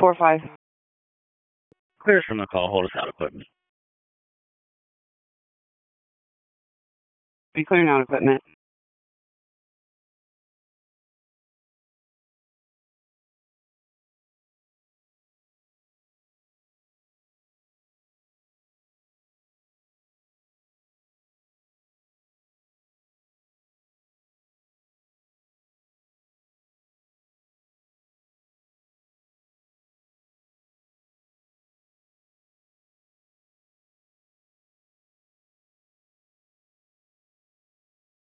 4-5. Clears from the call. Hold us out equipment. Be clearing out equipment.